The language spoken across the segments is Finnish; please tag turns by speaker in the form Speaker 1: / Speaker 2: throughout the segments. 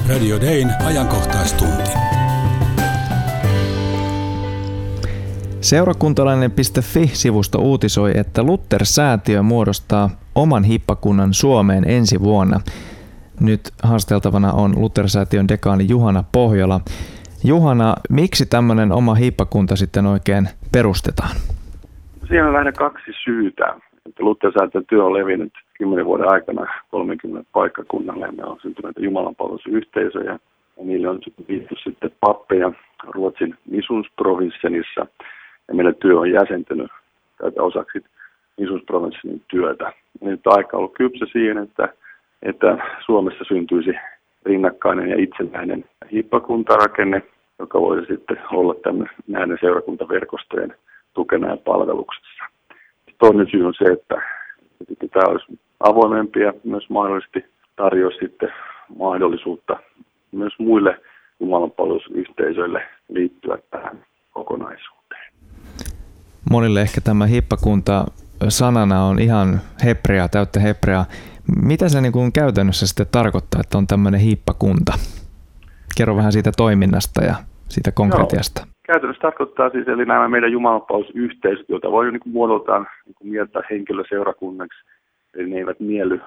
Speaker 1: Radio Dayn ajankohtaistunti.
Speaker 2: Seurakuntalainen.fi-sivusto uutisoi, että Luther-säätiö muodostaa oman hippakunnan Suomeen ensi vuonna. Nyt haasteltavana on Luther-säätiön dekaani Juhana Pohjola. Juhana, miksi tämmöinen oma hippakunta sitten oikein perustetaan?
Speaker 3: Siinä on lähinnä kaksi syytä. Luther-säätiön työ on levinnyt 10 vuoden aikana 30 paikkakunnalle. Me on syntynyt jumalanpalvelusyhteisöjä ja niille on viitty sitten pappeja Ruotsin Missions-provinssenissa. Ja meidän työ on jäsentynyt tätä osaksi Missions-provinssin työtä. Nyt aika on ollut kypsä siihen, että Suomessa syntyisi rinnakkainen ja itsenäinen hippakuntarakenne, joka voisi sitten olla näiden seurakuntaverkostojen tukena ja palveluksessa. Toinen syy on se, että tämä olisi avoimempi ja myös mahdollisesti tarjoaisi sitten mahdollisuutta myös muille jumalanpalvelusyhteisöille liittyä tähän kokonaisuuteen.
Speaker 2: Monille ehkä tämä hippakunta sanana on ihan hebreaa, täyttä hebreaa. Mitä se niin kuin käytännössä sitten tarkoittaa, että on tämmöinen hippakunta? Kerro vähän siitä toiminnasta ja siitä konkretiasta.
Speaker 3: Joo. Käytännössä tarkoittaa siis, eli nämä meidän jumalanpalvelusyhteisöt, joita voi niin kuin muodoltaan niin mieltää henkilöseurakunnaksi, eli ne eivät mielly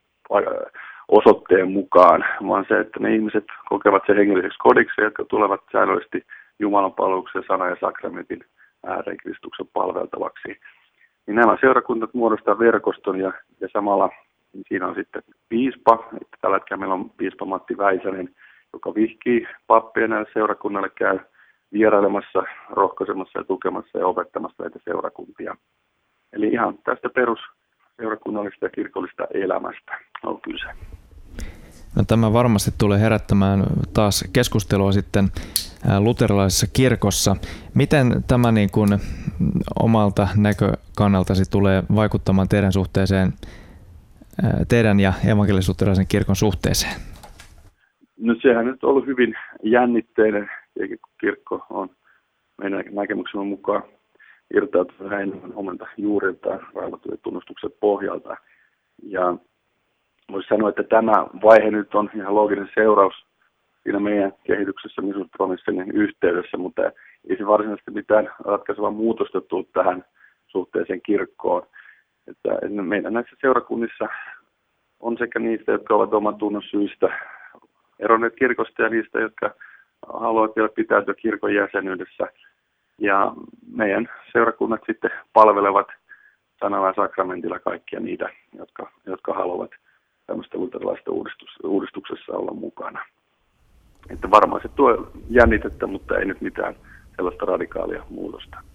Speaker 3: osoitteen mukaan, vaan se, että ne ihmiset kokevat sen hengelliseksi kodiksi, jotka tulevat säännöllisesti jumalanpalveluksen, sana ja sakramentin ääreen Kristuksen palveltavaksi. Niin nämä seurakunnat muodostaa verkoston ja samalla niin siinä on sitten piispa, että tällä hetkellä meillä on piispa Matti Väisänen, joka vihkii pappeja näille seurakunnalle, käy vierailemassa, rohkaisemassa ja tukemassa ja opettamassa näitä seurakuntia. Eli ihan tästä perusseurakunnallista ja kirkollista elämästä on kyse.
Speaker 2: No, tämä varmasti tulee herättämään taas keskustelua sitten luterilaisessa kirkossa. Miten tämä niin kuin omalta näkökannaltasi tulee vaikuttamaan teidän suhteeseen, teidän ja evankelis-luterilaisen kirkon suhteeseen?
Speaker 3: No sehän nyt on ollut hyvin jännitteinen, eikä kirkko on meidän näkemyksemme mukaan irtautunut enemmän omilta juuriltaan raamattujen tunnustuksen pohjalta. Ja voisi sanoa, että tämä vaihe nyt on ihan looginen seuraus siinä meidän kehityksessä Missions-provinssin yhteydessä, mutta ei se varsinaisesti mitään ratkaisevaa muutosta tullut tähän suhteeseen kirkkoon. Että meidän näissä seurakunnissa on sekä niistä, jotka ovat oman tunnon syistä eronneet kirkosta ja niistä, jotka haluavat vielä pitäytyä kirkon jäsenyydessä. Ja meidän seurakunnat sitten palvelevat sanalla ja sakramentilla kaikkia niitä, jotka haluavat tämmöistä luterilaisesta uudistuksessa olla mukana. Että varmaan se tuo jännitettä, mutta ei nyt mitään sellaista radikaalia muutosta.